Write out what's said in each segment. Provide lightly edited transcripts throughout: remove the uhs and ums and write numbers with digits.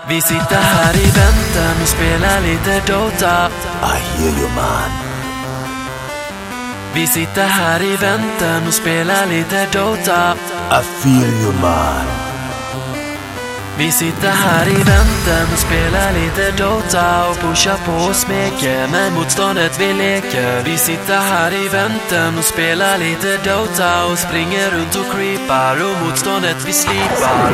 Vi sitter här i väntan och spelar lite Dota. I hear you man. Vi sitter här i väntan och spelar lite Dota. I feel you man. Vi sitter här i väntan och spelar lite Dota och pushar på och smeker med motståndet vi leker. Vi sitter här i väntan och spelar lite Dota och springer runt och creepar och motståndet vi slipar.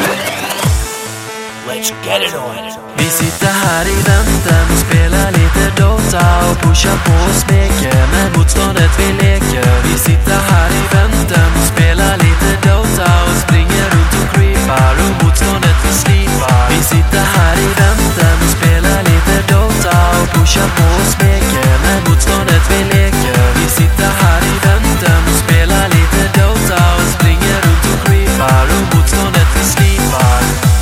Let's get it on. Vi sitter här i väntan och spelar lite Dota och pushar på och smeker med motståndet vi leker. Vi sitter här i väntan och spelar lite Dota och springer runt och creepar och motståndet vi slipar. Vi sitter här i väntan och spelar lite Dota och pushar på och smeker med motståndet vi leker. Vi sitter här i väntan och spelar lite Dota och springer runt och creepar och motståndet vi slipar.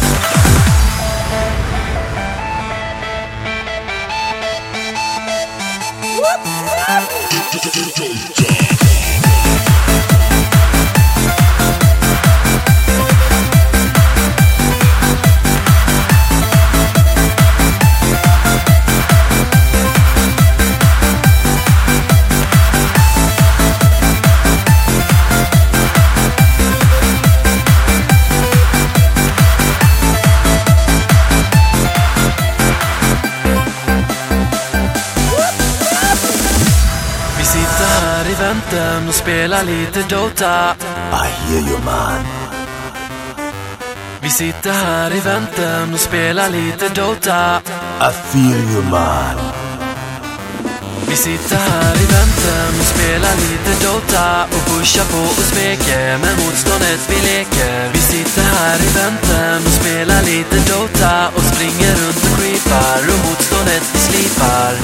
Vi sitter här i väntan och spelar lite Dota. I hear you man. Vi sitter här i väntan och spelar lite Dota. I feel you man. Vi sitter här i väntan och spelar lite Dota och pushar på och smeker med motståndet vi leker. Vi sitter här i väntan och spelar lite Dota och springer runt och creepar och motståndet vi slipar.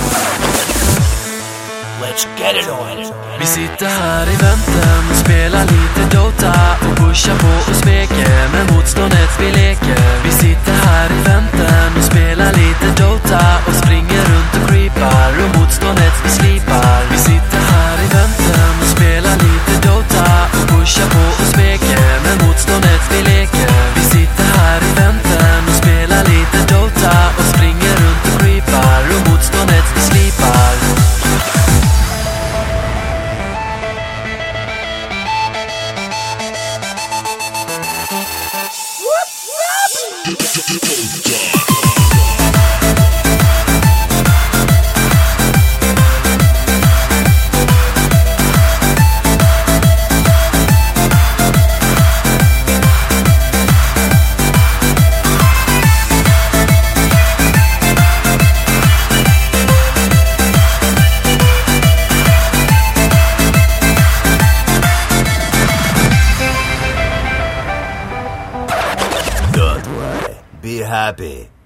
Let's get it on. Vi sitter här i väntan och spelar lite Dota och pushar på och smeker med motståndet vi leker. Vi sitter här i väntan och spelar lite Dota och springer runt och creepar och motståndet vi slipar. Vi sitter här i väntan och spelar lite Dota och pushar på och smeker med motståndet vi leker. Vi sitter här i väntan och spelar lite Dota och springer runt och creepar och motståndet vi slipar. Don't worry. Be happy.